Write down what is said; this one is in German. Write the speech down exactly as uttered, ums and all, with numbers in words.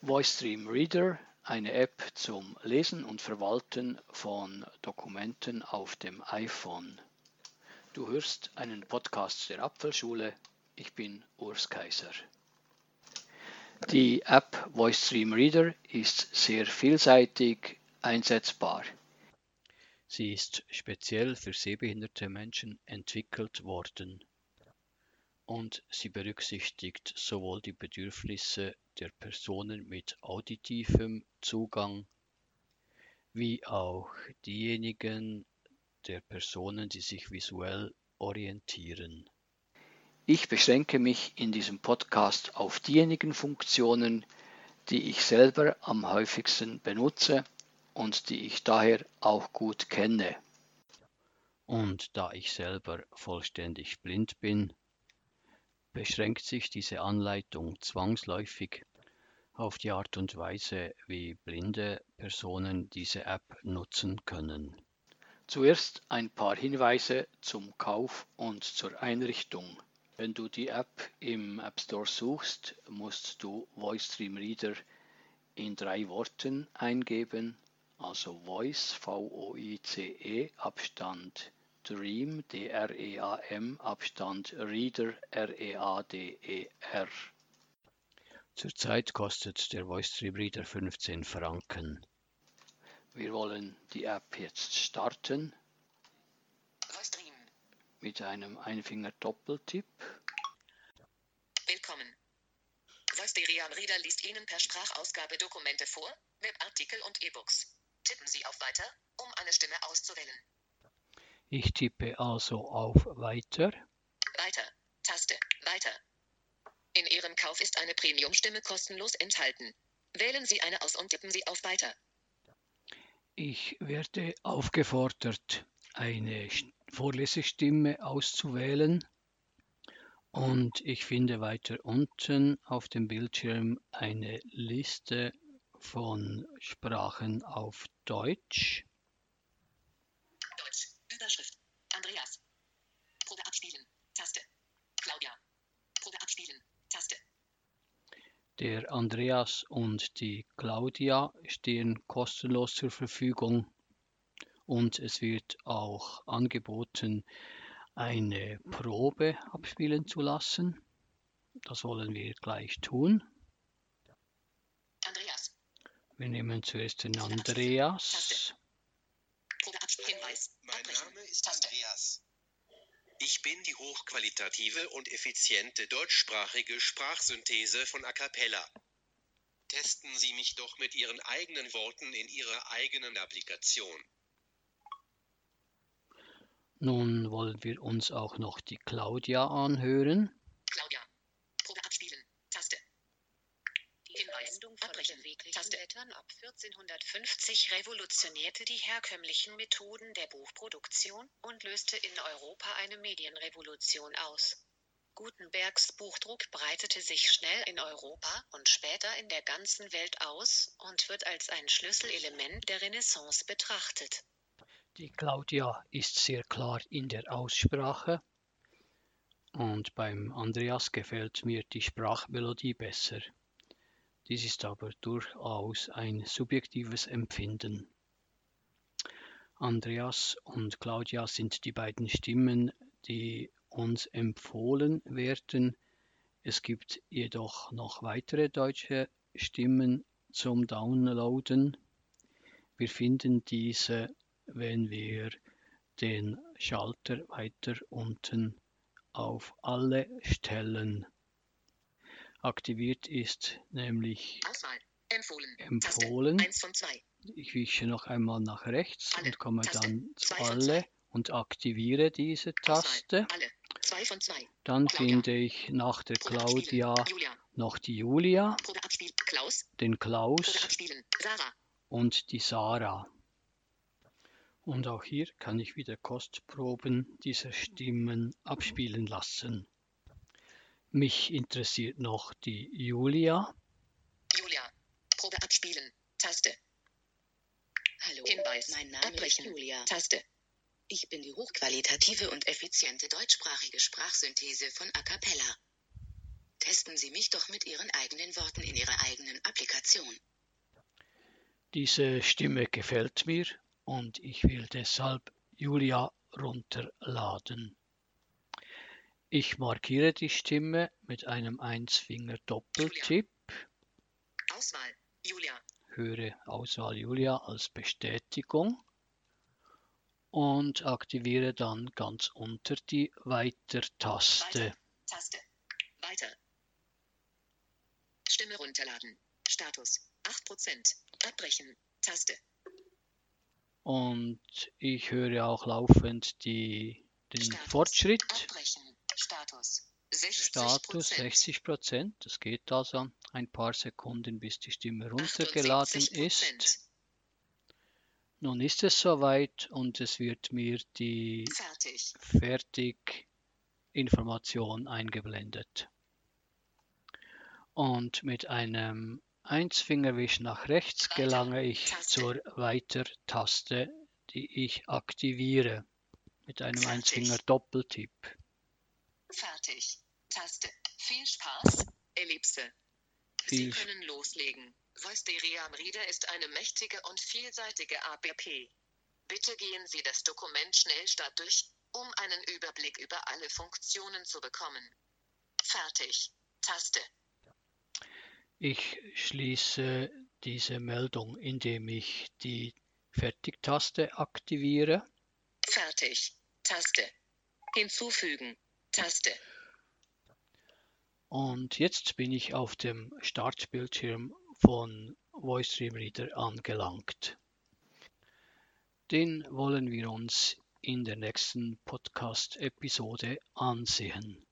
VoiceStream Reader, eine App zum Lesen und Verwalten von Dokumenten auf dem iPhone. Du hörst einen Podcast der Apfelschule. Ich bin Urs Kaiser. Die App VoiceStream Reader ist sehr vielseitig einsetzbar. Sie ist speziell für sehbehinderte Menschen entwickelt worden und sie berücksichtigt sowohl die Bedürfnisse der Personen mit auditivem Zugang wie auch diejenigen der Personen, die sich visuell orientieren. Ich beschränke mich in diesem Podcast auf diejenigen Funktionen, die ich selber am häufigsten benutze und die ich daher auch gut kenne. Und da ich selber vollständig blind bin, beschränkt sich diese Anleitung zwangsläufig auf die Art und Weise, wie blinde Personen diese App nutzen können. Zuerst ein paar Hinweise zum Kauf und zur Einrichtung. Wenn du die App im App Store suchst, musst du VoiceStream Reader in drei Worten eingeben, also Voice, V O I C E, Abstand Dream, D R E A M, Abstand Reader, R E A D E R. Zurzeit kostet der VoiceStream Reader fünfzehn Franken. Wir wollen die App jetzt starten. VoiceStream. Mit einem Einfinger-Doppeltipp. Willkommen. VoiceStream Reader liest Ihnen per Sprachausgabe Dokumente vor, Webartikel und E-Books. Tippen Sie auf Weiter, um eine Stimme auszuwählen. Ich tippe also auf Weiter. Weiter. Taste. Weiter. In Ihrem Kauf ist eine Premium-Stimme kostenlos enthalten. Wählen Sie eine aus und tippen Sie auf Weiter. Ich werde aufgefordert, eine Vorlesestimme auszuwählen und ich finde weiter unten auf dem Bildschirm eine Liste von Sprachen auf Deutsch. Deutsch. Überschrift. Andreas. Probe abspielen. Taste. Claudia. Probe abspielen. Taste. Der Andreas und die Claudia stehen kostenlos zur Verfügung und es wird auch angeboten, eine Probe abspielen zu lassen. Das wollen wir gleich tun. Andreas. Wir nehmen zuerst den Andreas. Probe abspielen. Hinweis. Mein Abbrechen. Name ist Taste. Andreas. Ich bin die hochqualitative und effiziente deutschsprachige Sprachsynthese von A Cappella. Testen Sie mich doch mit Ihren eigenen Worten in Ihrer eigenen Applikation. Nun wollen wir uns auch noch die Claudia anhören. Claudia. Probe abspielen. Taste. Die Hinweis. Verwendung von Abbrechen. beweglichen Taste. Blättern ab vierzehnhundertfünfzig revolutionierte die herkömmlichen Methoden der Buchproduktion und löste in Europa eine Medienrevolution aus. Gutenbergs Buchdruck breitete sich schnell in Europa und später in der ganzen Welt aus und wird als ein Schlüsselelement der Renaissance betrachtet. Die Claudia ist sehr klar in der Aussprache und beim Andreas gefällt mir die Sprachmelodie besser. Dies ist aber durchaus ein subjektives Empfinden. Andreas und Claudia sind die beiden Stimmen, die uns empfohlen werden. Es gibt jedoch noch weitere deutsche Stimmen zum Downloaden. Wir finden diese, wenn wir den Schalter weiter unten auf alle stellen. Aktiviert ist nämlich Auswahl. Empfohlen. empfohlen. Taste. eins von zwei. Ich wische noch einmal nach rechts Alle. und komme Taste. dann zu Zwei von alle zwei. und aktiviere diese Taste. Auswahl. Alle. zwei von zwei. Dann Claudia. finde ich nach der Probe abspielen. Claudia Julia. noch die Julia, Probe abspielen. Klaus. den Probe Klaus abspielen. Sarah. und die Sarah. Und auch hier kann ich wieder Kostproben dieser Stimmen abspielen lassen. Mich interessiert noch die Julia. Julia. Probe abspielen. Taste. Hallo, Hinweis. mein Name Abbrechen. ist Julia. Taste. Ich bin die hochqualitative und effiziente deutschsprachige Sprachsynthese von A Cappella. Testen Sie mich doch mit Ihren eigenen Worten in Ihrer eigenen Applikation. Diese Stimme gefällt mir und ich will deshalb Julia runterladen. Ich markiere die Stimme mit einem Eins-Finger-Doppeltipp, Auswahl. Julia. höre Auswahl Julia als Bestätigung und aktiviere dann ganz unter die Weiter-Taste. Weiter. Taste. Weiter. Stimme runterladen. Status. acht Prozent. Abbrechen. Taste. Und ich höre auch laufend die, den Status. Fortschritt. Abbrechen. Status. sechzig Status sechzig Prozent. Das geht also ein paar Sekunden, bis die Stimme runtergeladen ist. Nun ist es soweit und es wird mir die Fertig. Fertig-Information eingeblendet. Und mit einem Eins-Fingerwisch nach rechts Weiter. gelange ich Taste. zur Weiter-Taste, die ich aktiviere mit einem Fertig. Eins-Finger-Doppeltipp. Fertig. Taste. Viel Spaß. Ellipse. Sie Viel können loslegen. Voiceriam Reader ist eine mächtige und vielseitige A P P. Bitte gehen Sie das Dokument Schnellstart durch, um einen Überblick über alle Funktionen zu bekommen. Fertig. Taste. Ich schließe diese Meldung, indem ich die Fertig-Taste aktiviere. Fertig. Taste. Hinzufügen. Taste. Und jetzt bin ich auf dem Startbildschirm von VoiceStream Reader angelangt. Den wollen wir uns in der nächsten Podcast-Episode ansehen.